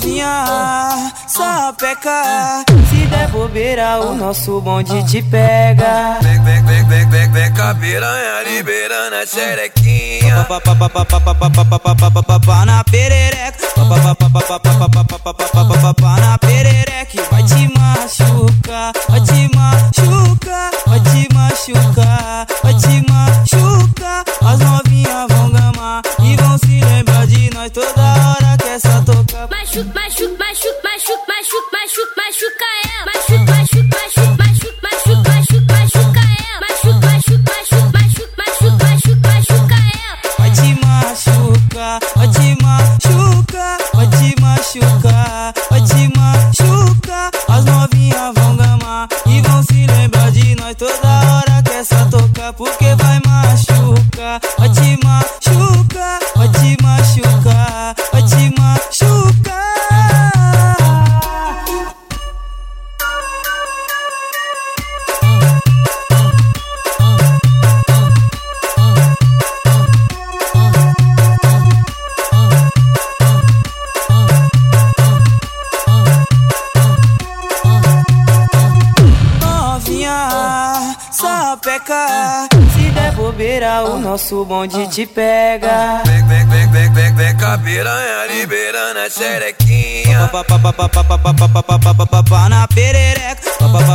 Novinha, sapeca, se der bobeira o nosso bonde te pega. Vem com a piranha liberando a xerequinha. Na perereca, na perereca, vai te machucar, vai te machucar, vai te machucar, vai te machucar. As novinhas vão gamar e vão se lembrar de nós toda hora que essa toca. Machuca ela. Vai te machucar, vai te machucar, vai te machucar, vai te machucar. As novinhas vão gamar e vão se lembrar de nós toda hora que essa toca. Porque vai machucar, vai te machucar, vai te machucar, vai te machucar. Sapeca, se der bobeira o nosso bonde te pega. Vem com a piranha liberando a xerequinha. Na perereca,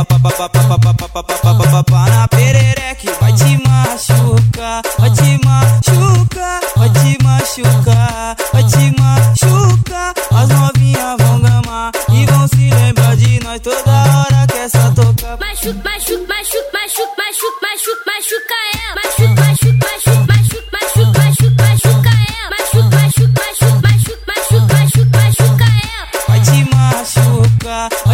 na perereca, vai te machucar, vai te machucar, vai te machucar, vai te machucar. As novinhas vão gamar e vão se lembrar de nós toda hora que essa toca. Machuca ela. Vai te machucar,